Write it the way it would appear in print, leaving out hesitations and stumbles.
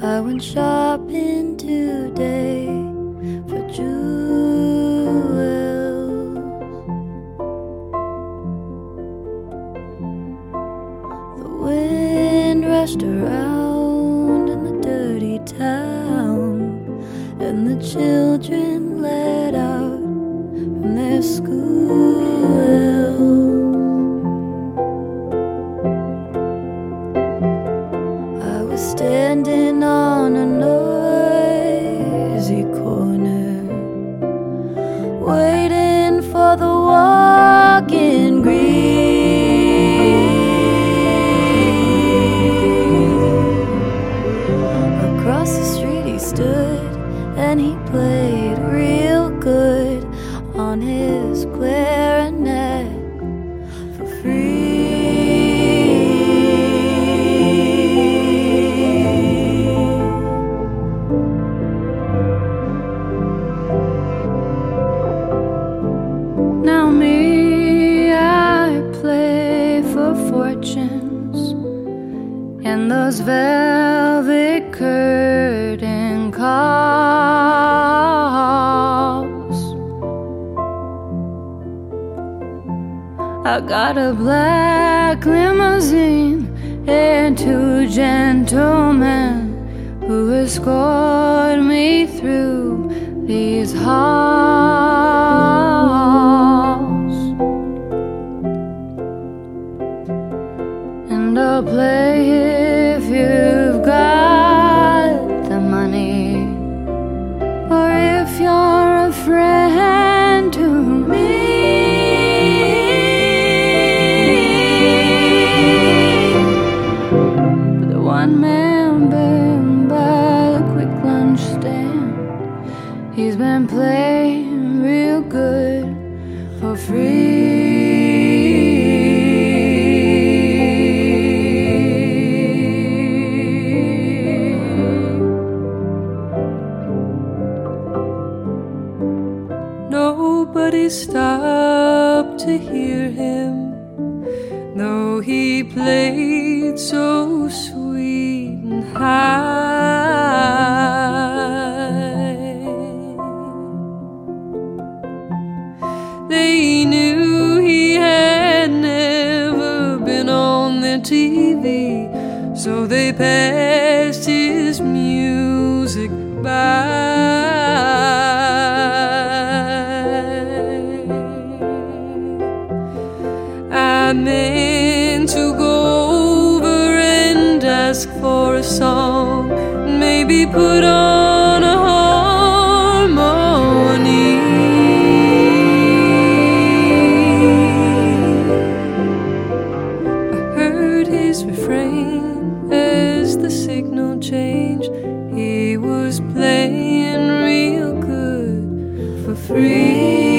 I went shopping today for jewels. The wind rushed around in the dirty town, and the children let out from their school. I was standing on a noisy corner, waiting for the walking green. Across the street he stood, and he played real good on his clarinet for free. Now me, I play for fortunes in those velvet curtain calls. I got a black limousine and two gentlemen who escort me through these halls. And I'll play if you've got the money, or if you're a friend to me. But the one man band by the quick lunch stand, he's been playing real good for free. Nobody stopped to hear him, though he played so sweet and high. They knew he had never been on the TV, so they passed his music by. I meant to go over and ask for a song, maybe put on a harmony. I heard his refrain as the signal changed. He was playing real good for free.